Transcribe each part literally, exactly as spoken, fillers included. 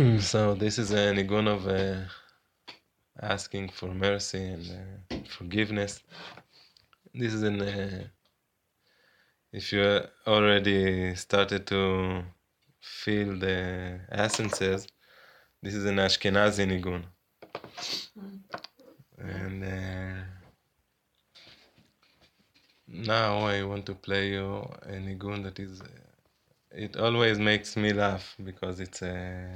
So this is a nigun of uh, asking for mercy and uh, forgiveness. This is an uh, if you already started to feel the essences, this is an Ashkenazi nigun. And uh, now I want to play you a nigun that is, uh, it always makes me laugh because it's a, uh,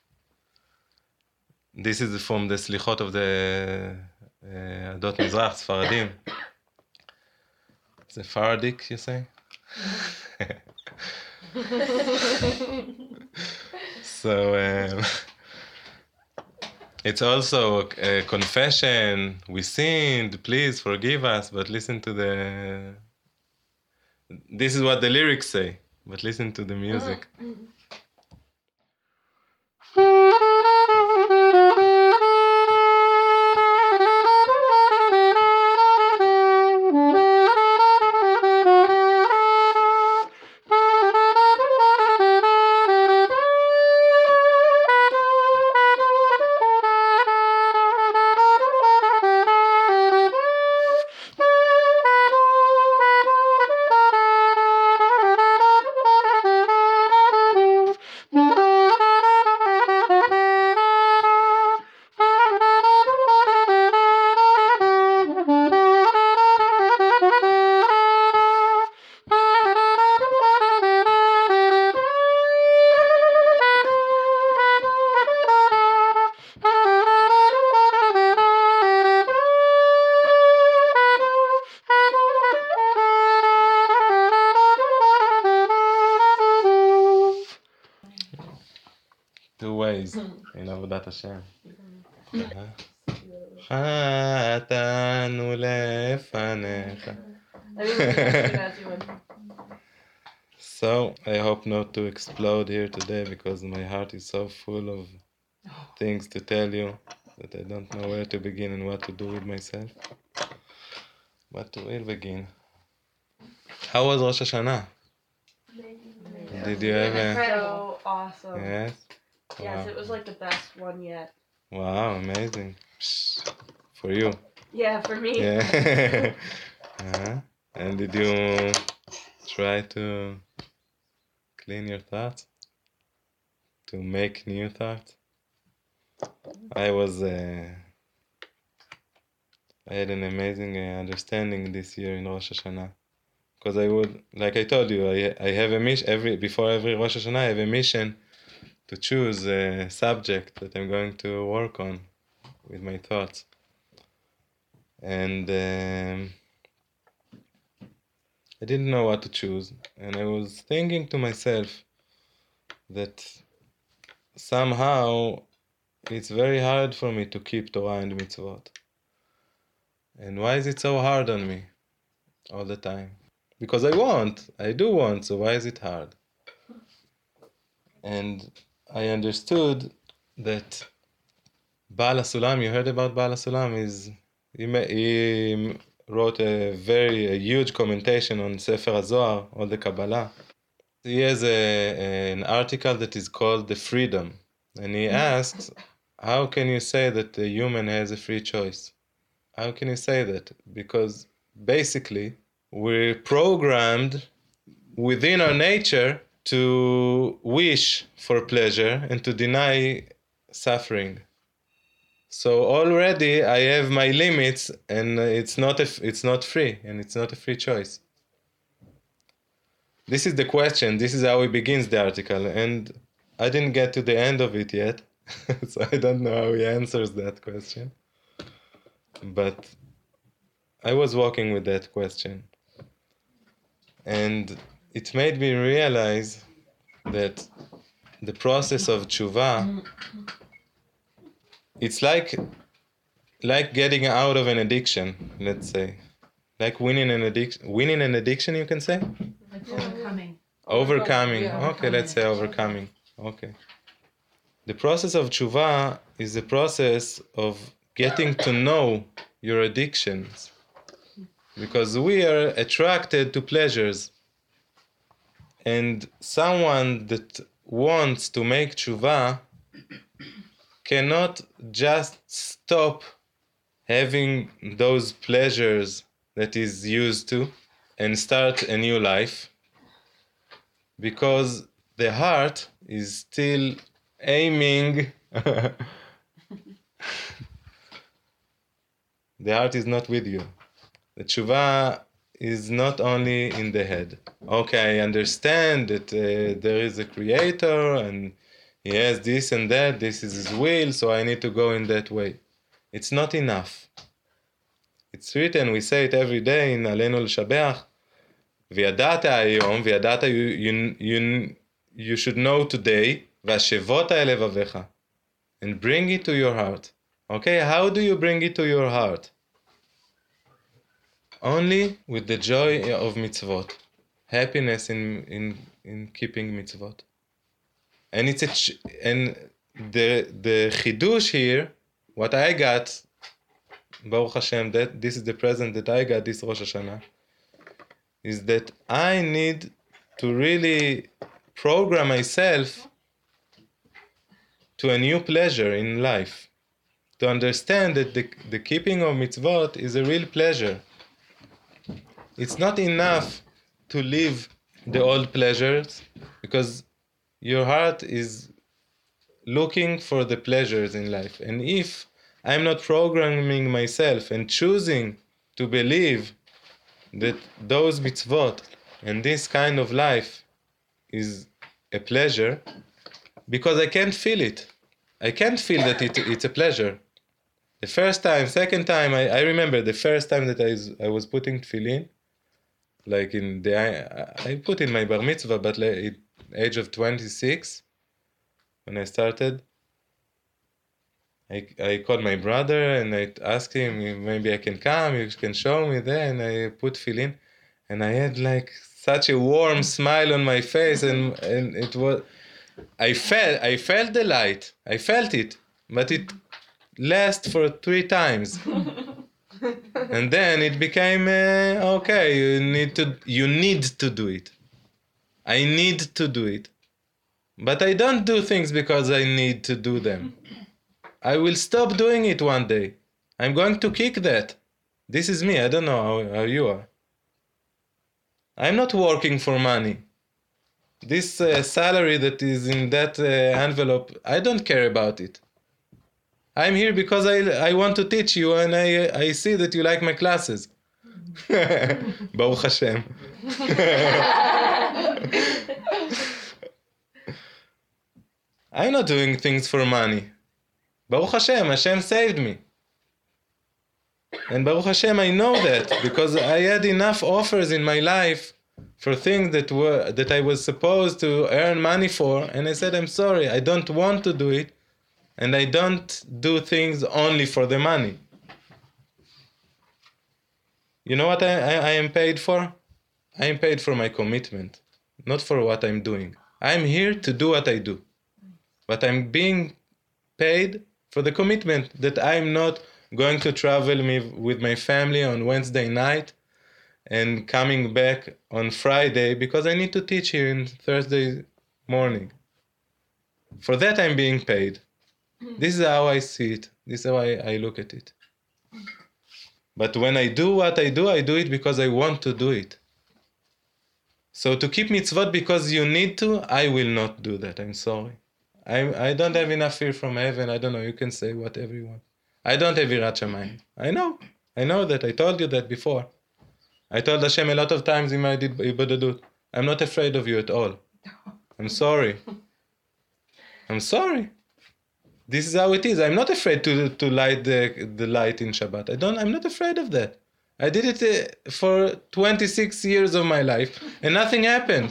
this is from the Slichot of the uh, Adot Mizrach, Sfaradim. It's a Faradic, you say? So um, it's also a confession. We sinned, please forgive us. But listen to the. This is what the lyrics say. But listen to the music. Two ways in Avodat Hashem. חטאנו לפניך. So I hope not to explode here today because my heart is so full of things to tell you that I don't know where to begin and what to do with myself. But we'll begin. How was Rosh Hashanah? Did you have a... So awesome. Yes? Yes, Wow. it was like the best one yet. Wow, amazing. For you. Yeah, for me. Yeah. uh-huh. And did you try to clean your thoughts? To make new thoughts? I was... Uh, I had an amazing uh, understanding this year in Rosh Hashanah. Because I would, like I told you, I I have a mission, every, before every Rosh Hashanah, I have a mission to choose a subject that I'm going to work on with my thoughts. And um, I didn't know what to choose. And I was thinking to myself that somehow it's very hard for me to keep Torah and mitzvot. And why is it so hard on me all the time? Because I want, I do want, so why is it hard? And I understood that Baal HaSulam, you heard about Baal HaSulam, is he, he wrote a very a huge commentation on Sefer HaZohar, all the Kabbalah. He has a, an article that is called The Freedom, and he asks, how can you say that a human has a free choice? How can you say that? Because basically, we're programmed within our nature to wish for pleasure and to deny suffering. So already I have my limits, and it's not a, it's not free, and it's not a free choice. This is the question. This is how he begins the article, and I didn't get to the end of it yet, so I don't know how he answers that question. But I was walking with that question, and it made me realize that the process of tshuva, it's like like getting out of an addiction, let's say. Like winning an addiction, winning an addiction, you can say? Like overcoming. Overcoming. Yeah, Okay, let's say overcoming. Okay. The process of tshuva is the process of getting to know your addictions. Because we are attracted to pleasures. And someone that wants to make tshuva cannot just stop having those pleasures that is used to and start a new life, because the heart is still aiming. The heart is not with you. The tshuva is not only in the head. Okay, I understand that uh, there is a creator and he has this and that, this is his will, so I need to go in that way. It's not enough. It's written, we say it every day in Alenu L'Shabeach, וידעת היום, וידעת, you, you, you, you should know today, והשבות אל לבביך, and bring it to your heart. Okay, how do you bring it to your heart? Only with the joy of mitzvot, happiness in in in keeping mitzvot, and it's a ch- and the the chidush here, what I got, Baruch Hashem, that this is the present that I got this Rosh Hashanah, is that I need to really program myself to a new pleasure in life, to understand that the the keeping of mitzvot is a real pleasure. It's not enough to leave the old pleasures, because your heart is looking for the pleasures in life. And if I'm not programming myself and choosing to believe that those mitzvot and this kind of life is a pleasure, because I can't feel it. I can't feel that it, it's a pleasure. The first time, second time, I, I remember the first time that I was, I was putting tefillin, like in the, I, I put in my bar mitzvah, but like at age of twenty-six, when I started, I, I called my brother and I asked him if maybe I can come, you can show me there, and I put tefillin, and I had like such a warm smile on my face, and, and it was, I felt, I felt the light, I felt it, but it lasted for three times. And then it became uh, okay. You need to. You need to do it. I need to do it, but I don't do things because I need to do them. I will stop doing it one day. I'm going to kick that. This is me. I don't know how, how you are. I'm not working for money. This uh, salary that is in that uh, envelope, I don't care about it. I'm here because I, I want to teach you, and I I see that you like my classes. Baruch Hashem. I'm not doing things for money. Baruch Hashem, Hashem saved me. And Baruch Hashem, I know that because I had enough offers in my life for things that were that I was supposed to earn money for, and I said, I'm sorry, I don't want to do it. And I don't do things only for the money. You know what I, I, I am paid for? I am paid for my commitment, not for what I'm doing. I'm here to do what I do. But I'm being paid for the commitment that I'm not going to travel me, with my family on Wednesday night and coming back on Friday because I need to teach here in Thursday morning. For that I'm being paid. This is how I see it. This is how I, I look at it. But when I do what I do, I do it because I want to do it. So to keep mitzvot because you need to, I will not do that. I'm sorry. I I don't have enough fear from heaven. I don't know. You can say whatever you want. I don't have yirat shamayim. I know. I know that. I told you that before. I told Hashem a lot of times in my ibadadut, I'm not afraid of you at all. I'm sorry. I'm sorry. This is how it is. I'm not afraid to to light the the light in Shabbat. I don't. I'm not afraid of that. I did it uh, for twenty-six years of my life, and nothing happened.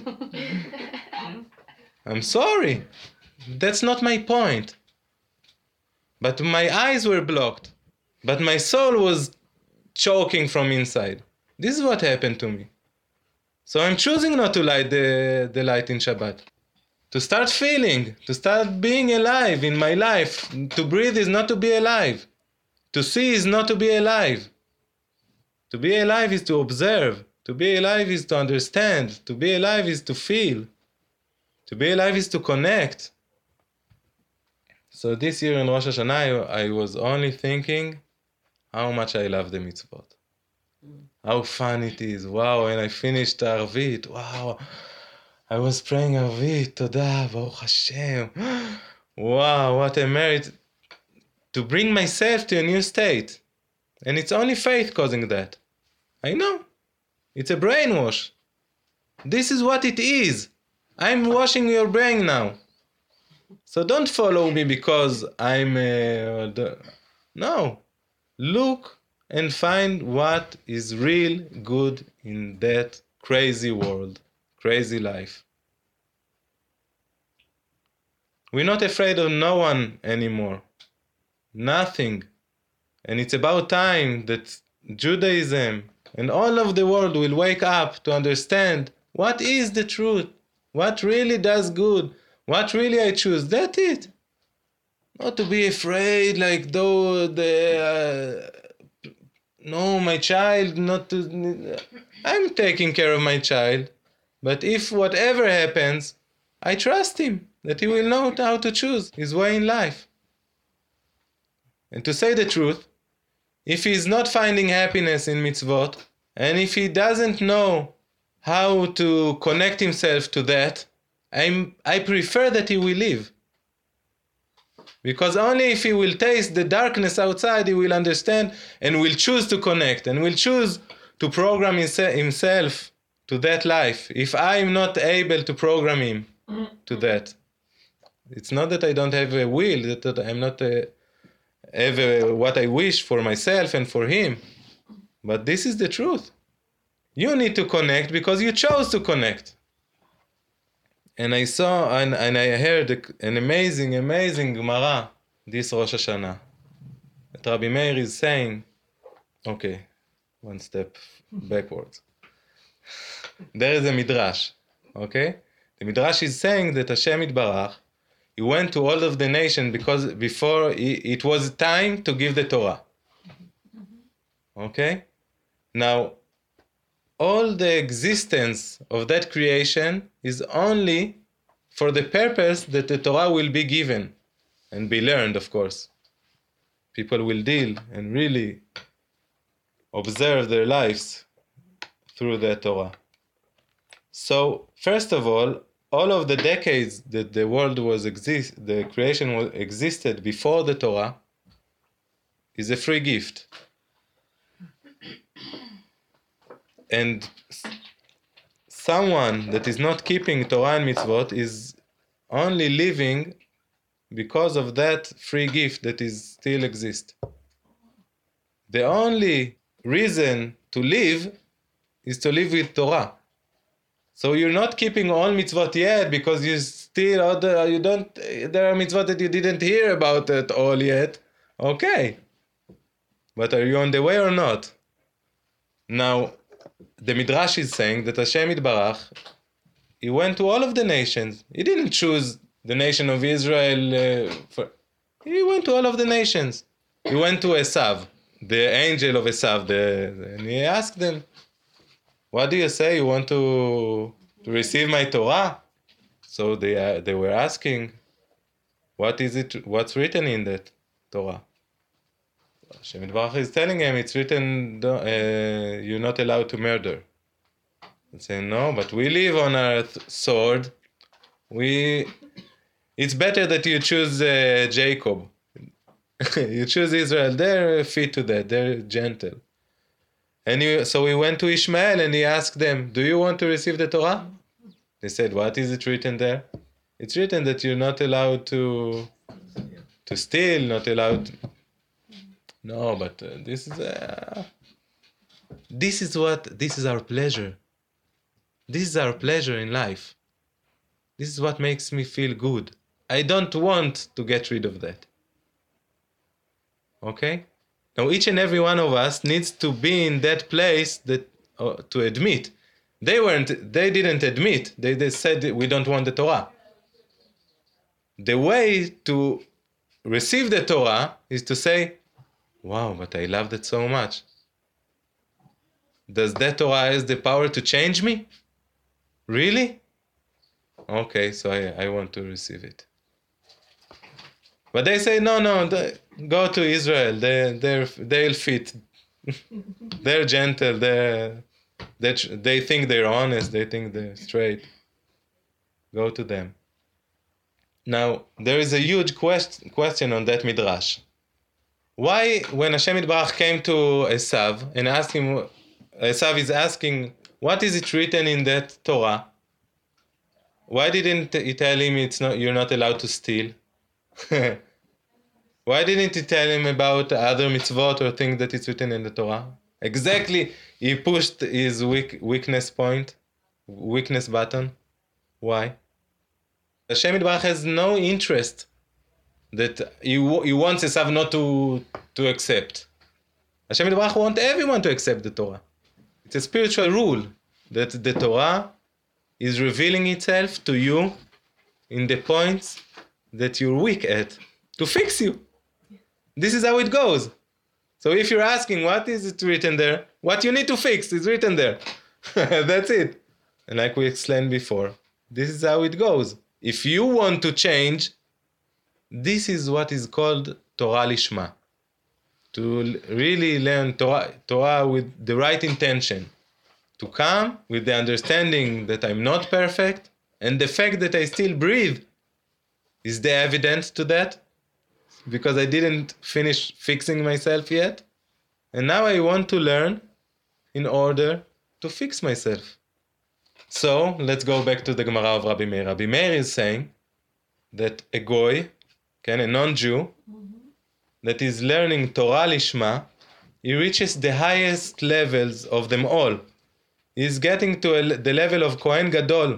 I'm sorry. That's not my point. But my eyes were blocked. But my soul was choking from inside. This is what happened to me. So I'm choosing not to light the the light in Shabbat. To start feeling, to start being alive in my life. To breathe is not to be alive. To see is not to be alive. To be alive is to observe. To be alive is to understand. To be alive is to feel. To be alive is to connect. So this year in Rosh Hashanah, I, I was only thinking how much I love the mitzvot. How fun it is. Wow, and I finished Arvit. Wow. I was praying Arvit. Toda, Baruch Hashem. Wow, what a merit to bring myself to a new state. And it's only faith causing that. I know. It's a brainwash. This is what it is. I'm washing your brain now. So don't follow me because I'm... Uh, the... No. Look and find what is real good in that crazy world, crazy life. We're not afraid of no one anymore. Nothing. And it's about time that Judaism and all of the world will wake up to understand what is the truth, what really does good, what really I choose. That's it. Not to be afraid like though the... Uh, no, my child, not to... I'm taking care of my child. But if whatever happens, I trust him that he will know how to choose his way in life. And to say the truth, if he is not finding happiness in mitzvot, and if he doesn't know how to connect himself to that, I'm, I prefer that he will leave. Because only if he will taste the darkness outside, he will understand and will choose to connect and will choose to program himself to that life. If I'm not able to program him to that, it's not that I don't have a will, that I'm not a, have a, what I wish for myself and for him. But this is the truth. You need to connect because you chose to connect. And I saw and, and I heard an amazing, amazing Gemara this Rosh Hashanah. That Rabbi Meir is saying, okay, one step backwards. There is a Midrash, okay? The Midrash is saying that Hashem Yitbarach, he went to all of the nation because before he, it was time to give the Torah. Okay? Now, all the existence of that creation is only for the purpose that the Torah will be given and be learned, of course. People will deal and really observe their lives through the Torah. So, first of all, all of the decades that the world was exist, the creation was, existed before the Torah is a free gift. And someone that is not keeping Torah and mitzvot is only living because of that free gift that is still exists. The only reason to live is to live with Torah. So you're not keeping all mitzvot yet because you still other you don't there are mitzvot that you didn't hear about it all yet. Okay. But are you on the way or not? Now the Midrash is saying that Hashem Yitbarach, he went to all of the nations. He didn't choose the nation of Israel. Uh, for, he went to all of the nations. He went to Esav, the angel of Esav, the, and he asked them, what do you say? You want to, to receive my Torah? So they, uh, they were asking, what is it? What's written in that Torah? Hashem Yitbarach is telling him, it's written, uh, you're not allowed to murder. He's saying, no, but we live on our th- sword. We, it's better that you choose uh, Jacob. You choose Israel. They're fit to that. They're gentle. And you, so we went to Ishmael and he asked them, do you want to receive the Torah? They said, what is it written there? It's written that you're not allowed to, to steal, not allowed... To, No, but uh, this is uh, this is what this is our pleasure. This is our pleasure in life. This is what makes me feel good. I don't want to get rid of that. Okay? Now each and every one of us needs to be in that place that uh, to admit. They weren't. They didn't admit. They they said we don't want the Torah. The way to receive the Torah is to say, wow, but I love that so much. Does that Torah has the power to change me? Really? Okay, so I, I want to receive it. But they say, no, no, the, go to Israel. They, they're, they'll fit. They're gentle. They're, they they think they're honest. They think they're straight. Go to them. Now, there is a huge quest, question on that midrash. Why, when Hashem Yitbarach came to Esav and asked him, Esav is asking, what is it written in that Torah? Why didn't he tell him it's not, you're not allowed to steal? Why didn't he tell him about other mitzvot or things that is written in the Torah? Exactly, he pushed his weak, weakness point, weakness button. Why? Hashem Yitbarach has no interest that he, he wants Esav not to, to accept. Hashem Yitbarach wants everyone to accept the Torah. It's a spiritual rule that the Torah is revealing itself to you in the points that you're weak at, to fix you. This is how it goes. So if you're asking what is it written there, what you need to fix is written there. That's it. And like we explained before, this is how it goes. If you want to change, this is what is called Torah Lishma. To really learn Torah, Torah with the right intention. To come with the understanding that I'm not perfect, and the fact that I still breathe is the evidence to that, because I didn't finish fixing myself yet. And now I want to learn in order to fix myself. So let's go back to the Gemara of Rabbi Meir. Rabbi Meir is saying that a goy, okay, a non-Jew, mm-hmm. that is learning Torah Lishma, he reaches the highest levels of them all. He's getting to a, the level of Kohen Gadol.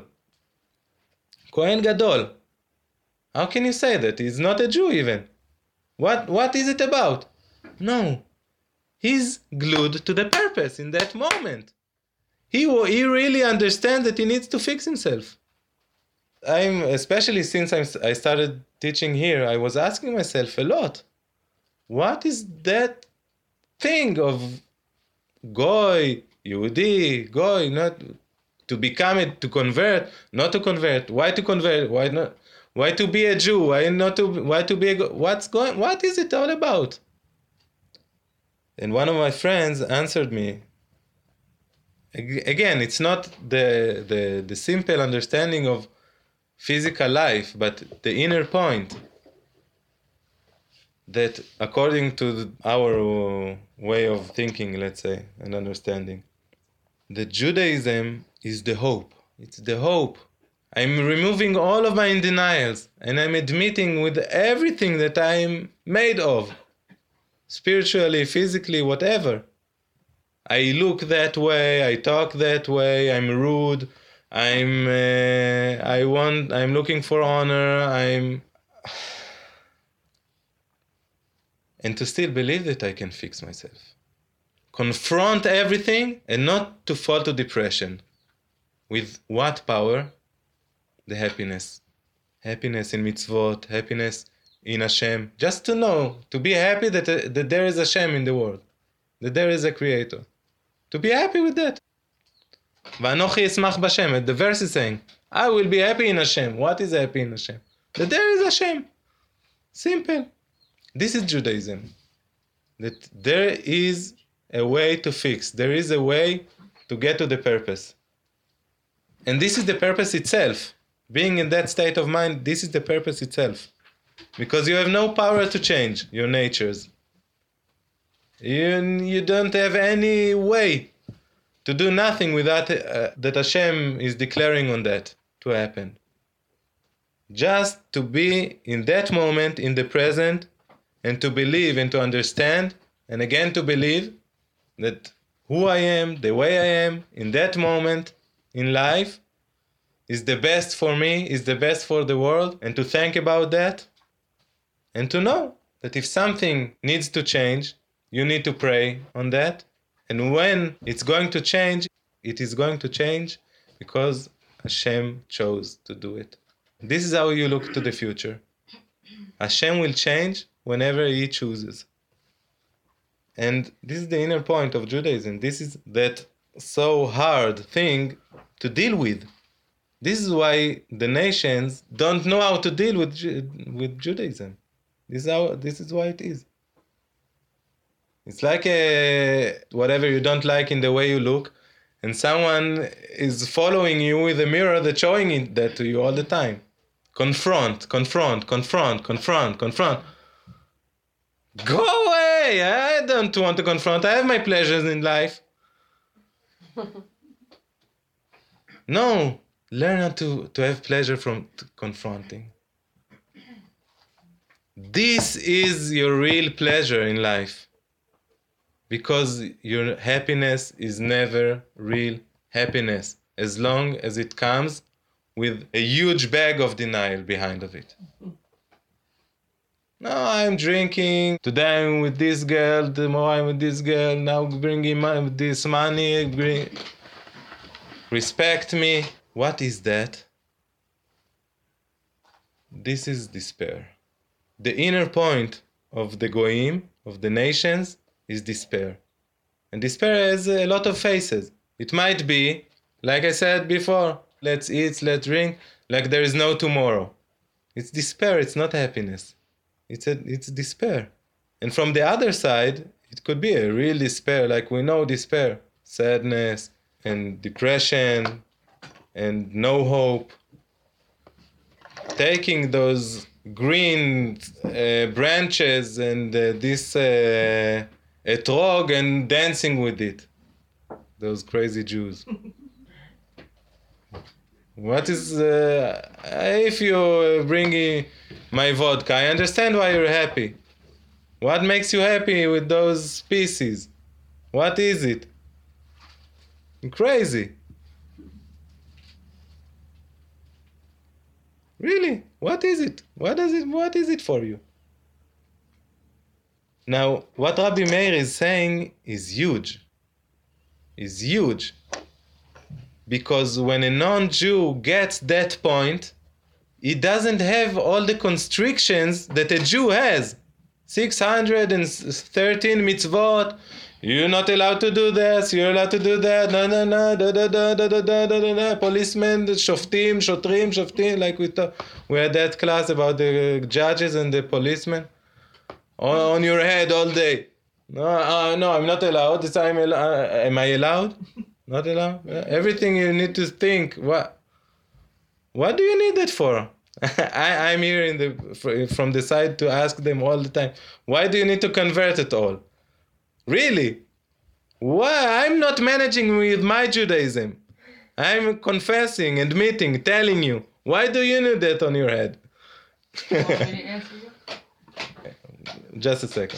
Kohen Gadol. How can you say that? He's not a Jew even. What, what is it about? No. He's glued to the purpose in that moment. He, he really understands that he needs to fix himself. I'm, especially since I'm, I started teaching here, I was asking myself a lot. What is that thing of goy, Yehudi, goy, not to become it, to convert, not to convert? Why to convert? Why not? Why to be a Jew? Why not to? Why to be a? What's going? What is it all about? And one of my friends answered me. Again, it's not the the the simple understanding of physical life, but the inner point. That according to our way of thinking, let's say, and understanding, that Judaism is the hope. It's the hope. I'm removing all of my denials, and I'm admitting with everything that I'm made of, spiritually, physically, whatever. I look that way, I talk that way, I'm rude, I'm, uh, I want, I'm looking for honor, I'm... And to still believe that I can fix myself. Confront everything and not to fall to depression. With what power? The happiness. Happiness in mitzvot, happiness in Hashem. Just to know, to be happy that, uh, that there is Hashem in the world. That there is a creator. To be happy with that. V'anochi esmach b'Hashem. The verse is saying, I will be happy in Hashem. What is happy in Hashem? That there is Hashem. Simple. This is Judaism. That there is a way to fix. There is a way to get to the purpose. And this is the purpose itself. Being in that state of mind, this is the purpose itself. Because you have no power to change your natures. You, you don't have any way to do nothing without uh, that Hashem is declaring on that to happen. Just to be in that moment, in the present, and to believe and to understand, and again to believe that who I am, the way I am, in that moment in life, is the best for me, is the best for the world, and to think about that, and to know that if something needs to change, you need to pray on that, and when it's going to change, it is going to change because Hashem chose to do it. This is how you look to the future. Hashem will change whenever He chooses. And this is the inner point of Judaism. This is that so hard thing to deal with. This is why the nations don't know how to deal with with Judaism. This is how, this is why it is. It's like a, whatever you don't like in the way you look, and someone is following you with a mirror that's showing it, that to you all the time. Confront, confront, confront, confront, confront. Go away! I don't want to confront. I have my pleasures in life. No, learn how to, to have pleasure from t- confronting. This is your real pleasure in life. Because your happiness is never real happiness, as long as it comes with a huge bag of denial behind of it. Now I'm drinking, today I'm with this girl, tomorrow I'm with this girl, now bringing my, this money, bring, respect me. What is that? This is despair. The inner point of the goyim, of the nations, is despair. And despair has a lot of faces. It might be, like I said before, let's eat, let's drink, like there is no tomorrow. It's despair, it's not happiness. It's a, it's despair. And from the other side, it could be a real despair, like we know despair, sadness and depression and no hope. Taking those green uh, branches and uh, this uh, etrog and dancing with it. Those crazy Jews. What is, uh, if you bring in my vodka, I understand why you're happy. What makes you happy with those species? What is it? Crazy. Really? What is it? What does it? What is it for you? Now, what Rabbi Meir is saying is huge. Is huge. Because when a non-Jew gets that point, he doesn't have all the constrictions that a Jew has. six hundred thirteen mitzvot. You're not allowed to do this, you're allowed to do that, no, no, no, da, da, da, da, da, da, da, da, da. Policemen, shoftim, shotrim, shoftim, like we talk, we had that class about the judges and the policemen. On, on your head all day. No, uh, no, I'm not allowed. This time, uh, am I allowed? Not allowed? Uh, everything you need to think. What? What do you need that for? I, I'm here in the from the side to ask them all the time. Why do you need to convert it all? Really? Why? I'm not managing with my Judaism. I'm confessing, admitting, telling you. Why do you need that on your head? Want me to answer you? Just a second.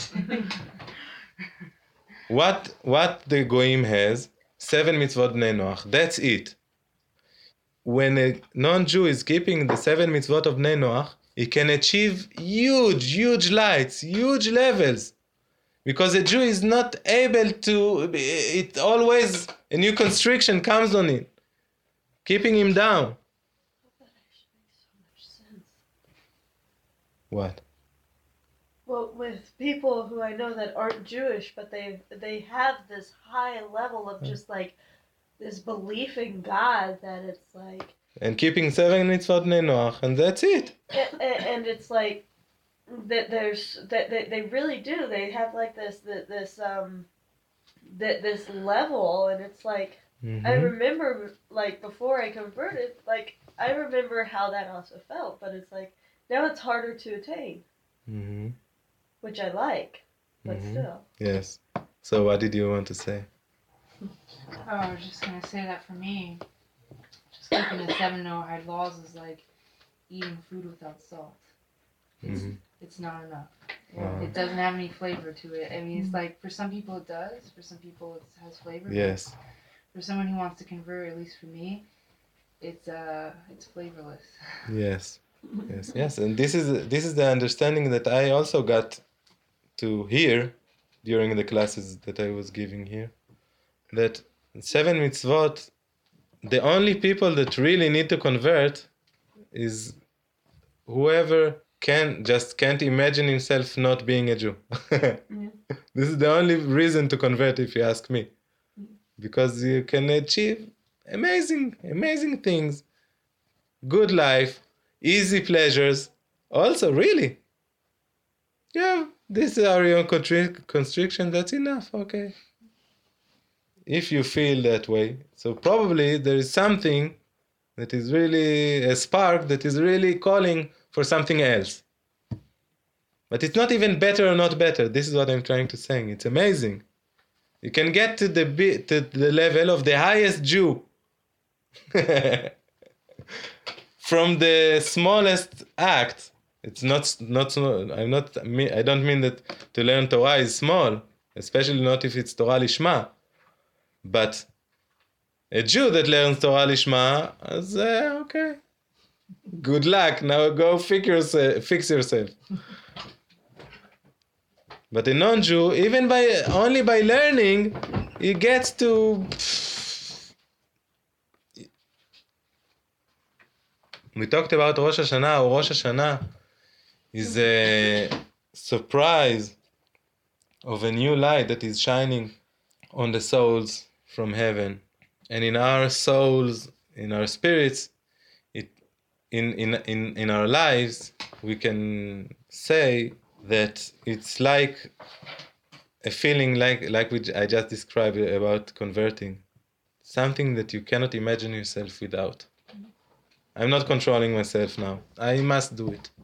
What what the Goyim has, seven mitzvot bnei Noach, that's it. When a non-Jew is keeping the seven mitzvot of bnei Noach, he can achieve huge, huge lights, huge levels. Because a Jew is not able to, it always, a new constriction comes on him, keeping him down. That actually makes so much sense. What? Well, with people who I know that aren't Jewish, but they they have this high level of just like this belief in God that it's like, And keeping seven mitzvot bnei Noach, and that's it. and, and it's like that there's that they, they really do. They have like this this, this um that this level, and it's like Mm-hmm. I remember like before I converted, like I remember how that also felt, but it's like now it's harder to attain, Mm-hmm. which I like, but Mhm. still. Yes. So what did you want to say? Oh, I was just gonna say that for me, just keeping the seven Noahide laws is like eating food without salt. It's, Mm-hmm. it's not enough. Wow. It doesn't have any flavor to it. I mean, it's like for some people it does. For some people it has flavor. Yes. For someone who wants to convert, at least for me, it's uh, it's flavorless. Yes. Yes. Yes. And this is this is the understanding that I also got to hear during the classes that I was giving here. That seven mitzvot, the only people that really need to convert is whoever can just can't imagine himself not being a Jew. This is the only reason to convert, if you ask me, because you can achieve amazing, amazing things, good life, easy pleasures. Also, really, Yeah, these are your contri- constriction, that's enough, okay. If you feel that way, so probably there is something that is really a spark that is really calling for something else. But it's not even better or not better. This is what I'm trying to say. It's amazing. You can get to the to the level of the highest Jew. From the smallest act. It's not not small. I'm not I don't mean that to learn Torah is small, especially not if it's Torah Lishma. But a Jew that learns Torah Lishma, is uh, okay. Good luck. Now go fix yourself. Fix yourself. But a non-Jew, even by only by learning, he gets to. We talked about Rosh Hashanah, or Rosh Hashanah is a surprise of a new light that is shining on the souls from heaven. And in our souls, in our spirits, it, in, in, in, in our lives, we can say that it's like a feeling like, like which I just described about converting. Something that you cannot imagine yourself without. I'm not controlling myself now. I must do it.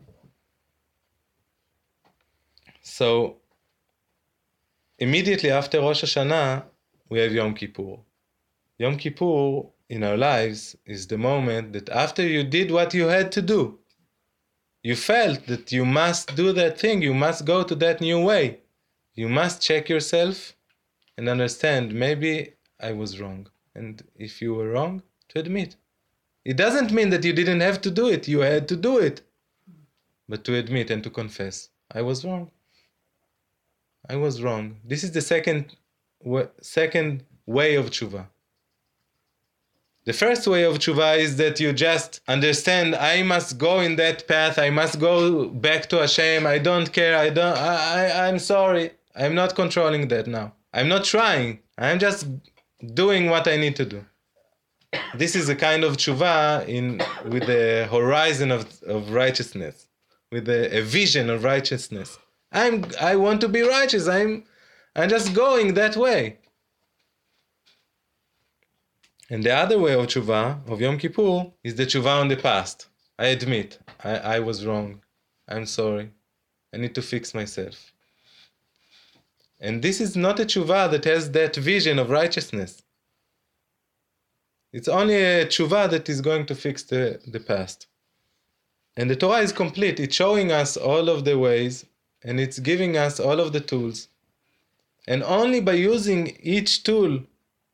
So, immediately after Rosh Hashanah, we have Yom Kippur. Yom Kippur in our lives is the moment that after you did what you had to do, you felt that you must do that thing, you must go to that new way. You must check yourself and understand, maybe I was wrong. And if you were wrong, to admit. It doesn't mean that you didn't have to do it, you had to do it. But to admit and to confess, I was wrong. I was wrong. This is the second, second way of tshuva. The first way of tshuva is that you just understand, I must go in that path, I must go back to Hashem, I don't care, I don't, I, I, I'm sorry, I'm not controlling that now. I'm not trying, I'm just doing what I need to do. This is a kind of tshuva in, with the horizon of, of righteousness, with a, a vision of righteousness. I'm, I want to be righteous, I'm, I'm just going that way. And the other way of tshuva, of Yom Kippur, is the tshuva on the past. I admit, I, I was wrong. I'm sorry. I need to fix myself. And this is not a tshuva that has that vision of righteousness. It's only a tshuva that is going to fix the, the past. And the Torah is complete. It's showing us all of the ways, and it's giving us all of the tools. And only by using each tool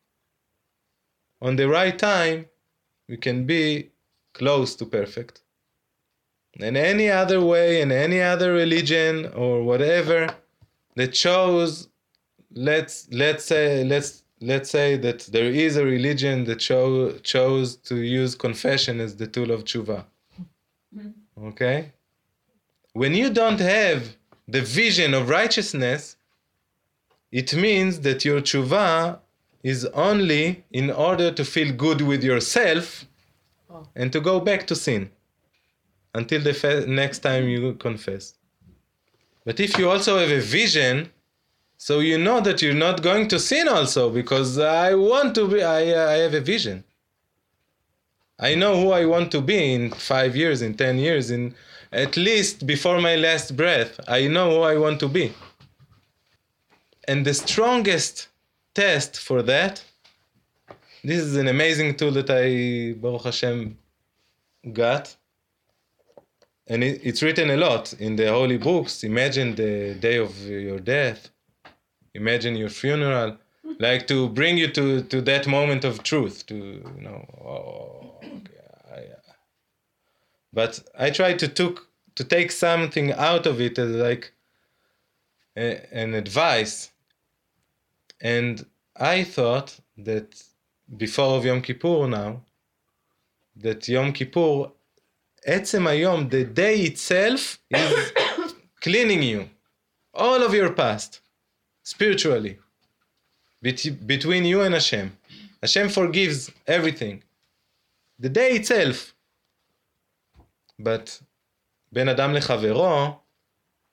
on the right time, we can be close to perfect. And any other way, and any other religion or whatever that shows, let's let's say let's let's say that there is a religion that show, chose to use confession as the tool of tshuva. Okay? When you don't have the vision of righteousness, it means that your tshuva is only in order to feel good with yourself oh. and to go back to sin until the fe- next time you confess. But if you also have a vision, so you know that you're not going to sin also, because I want to be, I, I have a vision. I know who I want to be in five years, in ten years, in at least before my last breath. I know who I want to be. And the strongest test for that, this is an amazing tool that I, Baruch Hashem, got. And it, it's written a lot in the holy books. Imagine the day of your death. Imagine your funeral. Like to bring you to, to that moment of truth. To, you know, oh, okay, I, uh. But I try to, took, to take something out of it as like a, an advice. And I thought that before of Yom Kippur now, that Yom Kippur, Etzem Hayom, the day itself is cleaning you. All of your past, spiritually, bet- between you and Hashem. Hashem forgives everything. The day itself. But Ben Adam lechavero,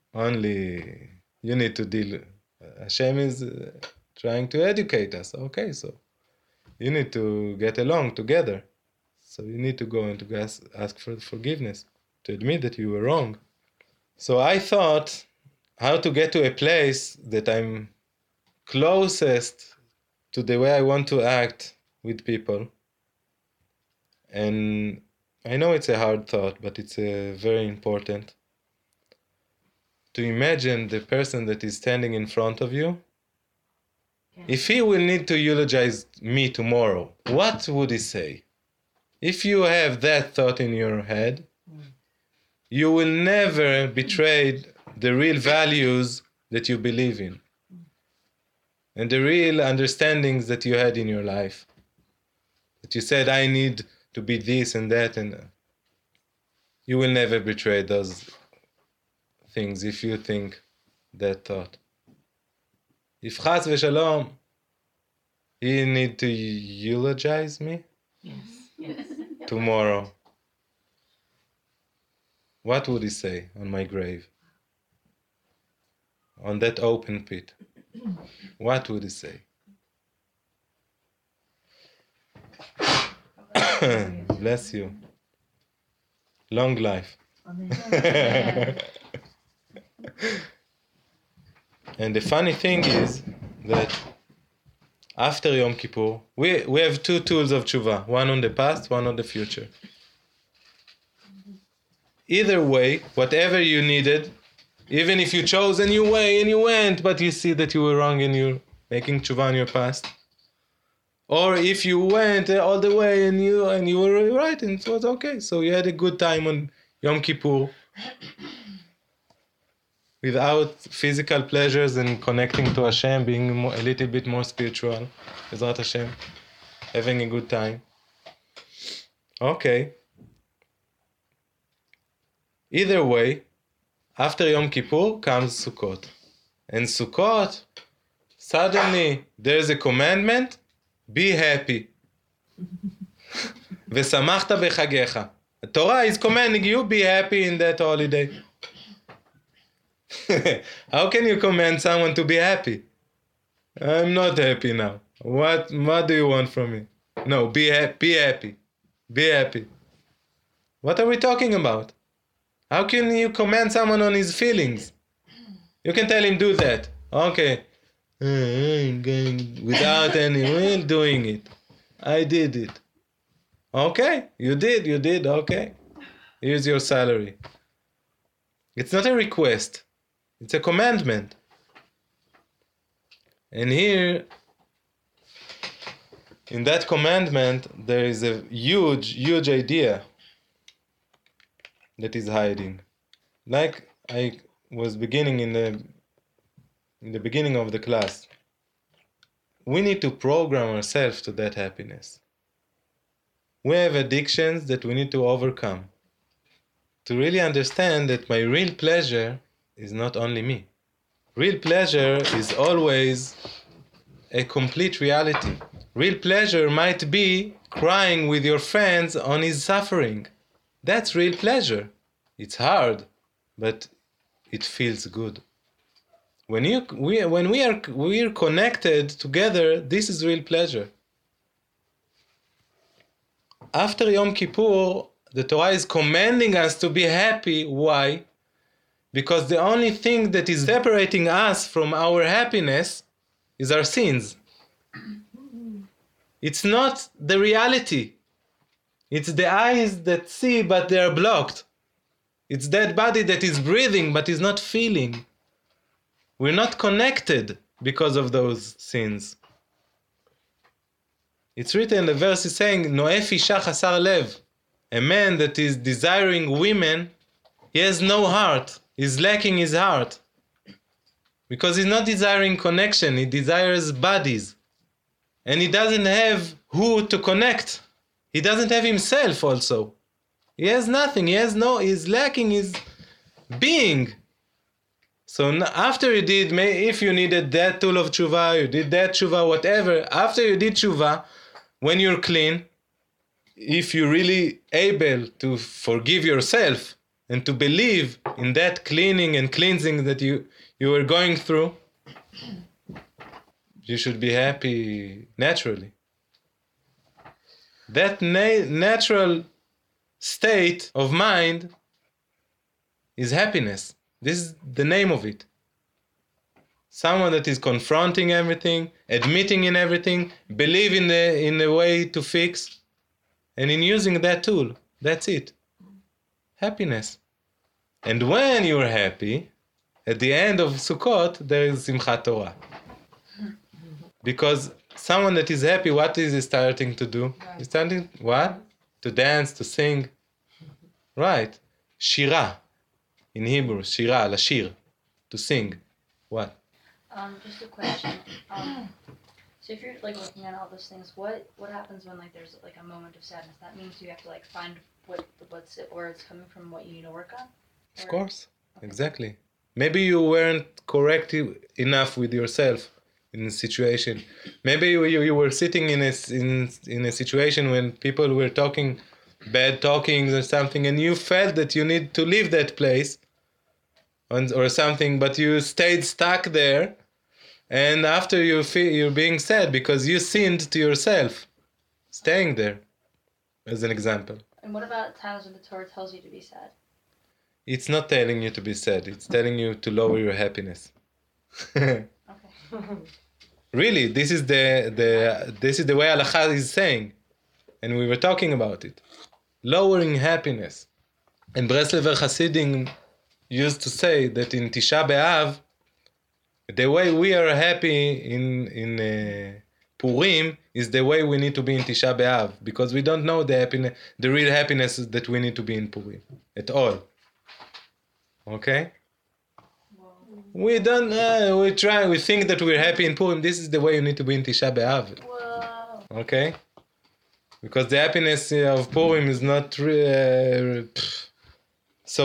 only you need to deal. Hashem is uh, trying to educate us. Okay, so you need to get along together. So you need to go and to ask, ask for forgiveness, to admit that you were wrong. So I thought how to get to a place that I'm closest to the way I want to act with people. And I know it's a hard thought, but it's uh, very important. To imagine the person that is standing in front of you. Yeah. If he will need to eulogize me tomorrow, what would he say? If you have that thought in your head, mm. you will never betray the real values that you believe in mm. and the real understandings that you had in your life. That you said, I need to be this and that, and you will never betray those things if you think that thought. If chas v'shalom, he need to eulogize me Yes. Yes. tomorrow, what would he say on my grave? On that open pit? What would he say? Bless you. Long life. Amen. And the funny thing is that after Yom Kippur, we, we have two tools of tshuva, one on the past, one on the future. Either way, whatever you needed, even if you chose a new way and you went, but you see that you were wrong and you're making tshuva on your past. Or if you went all the way and you and you were right and it was okay, so you had a good time on Yom Kippur, without physical pleasures and connecting to Hashem, being more, a little bit more spiritual, Bezrat Hashem, having a good time. Okay. Either way, after Yom Kippur comes Sukkot. And Sukkot, suddenly there's a commandment, be happy. V'samachta b'chagecha. The Torah is commanding you, be happy in that holiday. How can you command someone to be happy? I'm not happy now. What what do you want from me? No, be happy, be happy. Be happy. What are we talking about? How can you command someone on his feelings? You can tell him do that. Okay. I'm going without any will doing it. I did it. Okay, you did, you did, okay. Here's your salary. It's not a request. It's a commandment. And here, in that commandment, there is a huge, huge idea that is hiding. Like I was beginning in the in the beginning of the class, we need to program ourselves to that happiness. We have addictions that we need to overcome. To really understand that my real pleasure is not only me. Real pleasure is always a complete reality. Real pleasure might be crying with your friends on his suffering. That's real pleasure. It's hard, but it feels good. When you we when we are we are connected together, this is real pleasure. After Yom Kippur, the Torah is commanding us to be happy. Why? Because the only thing that is separating us from our happiness is our sins. It's not the reality. It's the eyes that see, but they are blocked. It's that body that is breathing, but is not feeling. We're not connected because of those sins. It's written, the verse is saying, Noef isha chasar lev. A man that is desiring women, he has no heart. He's lacking his heart. Because he's not desiring connection, he desires bodies. And he doesn't have who to connect. He doesn't have himself also. He has nothing, he has no, he's lacking his being. So after you did, if you needed that tool of tshuva, you did that tshuva, whatever, after you did tshuva, when you're clean, if you're really able to forgive yourself and to believe in that cleaning and cleansing that you, you were going through, you should be happy naturally. That na- natural state of mind is happiness. This is the name of it. Someone that is confronting everything, admitting in everything, believe in the in the way to fix, and in using that tool. That's it. Happiness. And when you're happy, at the end of Sukkot, there is Simchat Torah. Because someone that is happy, what is he starting to do? He's starting, what? To dance, to sing. Right. Shira. In Hebrew, Shira, Lashir. To sing. What? Um, just a question. Um, so if you're like looking at all those things, what what happens when like there's like a moment of sadness? That means you have to like find what what's it, where it's coming from, what you need to work on. Of Or- course. Exactly. Maybe you weren't correct enough with yourself in a situation. Maybe you, you, you were sitting in a, s- in, in a situation when people were talking bad talkings or something, and you felt that you need to leave that place and, or something, but you stayed stuck there, and after you feel you're being sad because you sinned to yourself staying there, as an example. And what about times when the Torah tells you to be sad? It's not telling you to be sad, it's telling you to lower your happiness. Okay. Really, this is the the this is the way Halacha is saying, and we were talking about it. Lowering happiness. And Breslever Hasidim used to say that in Tisha B'Av, the way we are happy in in uh, Purim is the way we need to be in Tisha B'Av, because we don't know the happiness, the real happiness that we need to be in Purim at all. Okay. We don't. Uh, we try. We think that we're happy in Purim. This is the way you need to be in Tisha B'Av. Whoa. Okay. Because the happiness of Purim is not. Uh, so.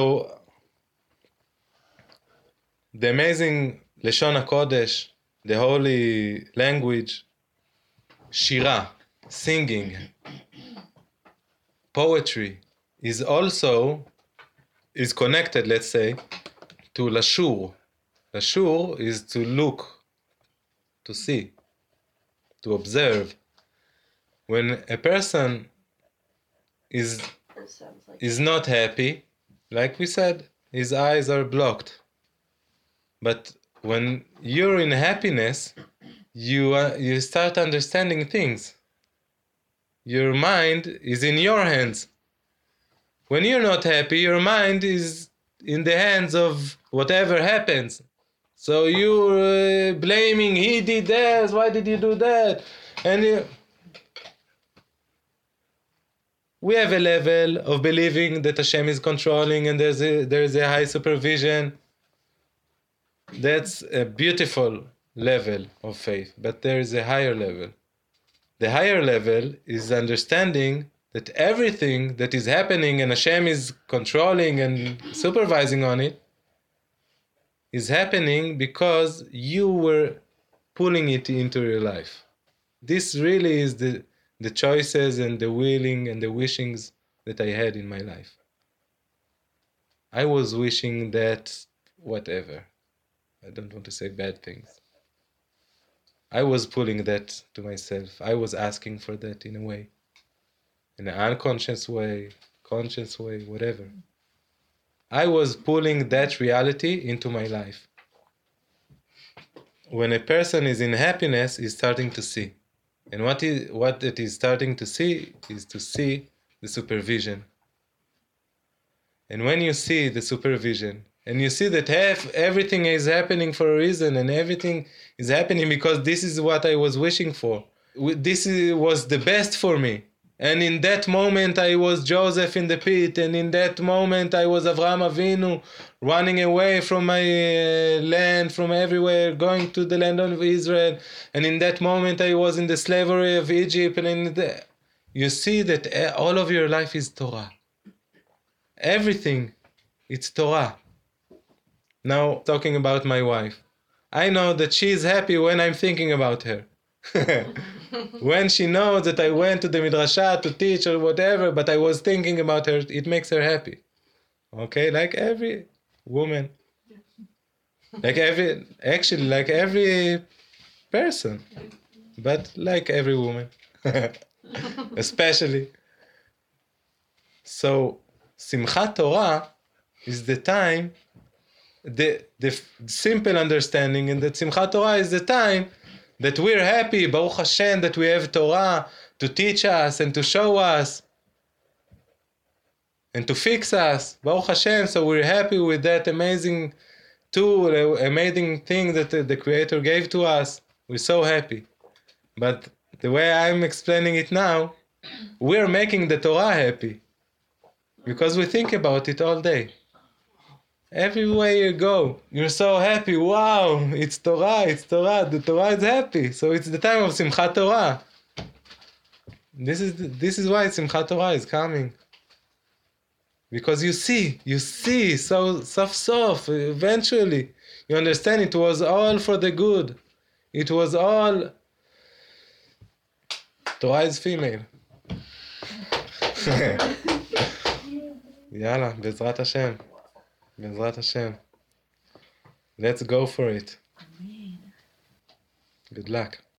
The amazing Lashon HaKodesh, the holy language, Shira, singing, poetry, is also is connected. Let's say to Lashur. Lashur is to look, to see, to observe. When a person is It sounds like is not happy, like we said, his eyes are blocked. But when you're in happiness, you uh, you start understanding things. Your mind is in your hands. When you're not happy, your mind is in the hands of whatever happens. So you're uh, blaming, he did this, why did you do that? And you, we have a level of believing that Hashem is controlling and there's a, there's a high supervision. That's a beautiful level of faith, but there is a higher level. The higher level is understanding that everything that is happening and Hashem is controlling and supervising on it is happening because you were pulling it into your life. This really is the, the choices and the willing and the wishings that I had in my life. I was wishing that whatever. I don't want to say bad things. I was pulling that to myself. I was asking for that in a way. In an unconscious way, conscious way, whatever. I was pulling that reality into my life. When a person is in happiness, he's starting to see. And what is what it is starting to see is to see the supervision. And when you see the supervision, and you see that half, everything is happening for a reason, and everything is happening because this is what I was wishing for. This is, was the best for me. And in that moment I was Joseph in the pit, and in that moment I was Avraham Avinu running away from my uh, land, from everywhere, going to the land of Israel. And in that moment I was in the slavery of Egypt. And in the, you see that all of your life is Torah. Everything, it's Torah. Now, talking about my wife. I know that she is happy when I'm thinking about her. When she knows that I went to the midrasha to teach or whatever, but I was thinking about her, it makes her happy. Okay, like every woman. Like every, actually, like every person. But like every woman. Especially. So, Simchat Torah is the time, the, the f- simple understanding, and that Simchat Torah is the time that we're happy, Baruch Hashem, that we have Torah to teach us and to show us and to fix us, Baruch Hashem. So we're happy with that amazing tool, uh, amazing thing that the, the Creator gave to us. We're so happy. But the way I'm explaining it now, we're making the Torah happy because we think about it all day. Everywhere you go, you're so happy. Wow, it's Torah, it's Torah. The Torah is happy. So it's the time of Simchat Torah. This is the, this is why Simchat Torah is coming. Because you see, you see, so soft, soft. Eventually, you understand it was all for the good. It was all. Torah is female. יאללה, בעזרת השם. בעזרת השם. Let's go for it. Good luck.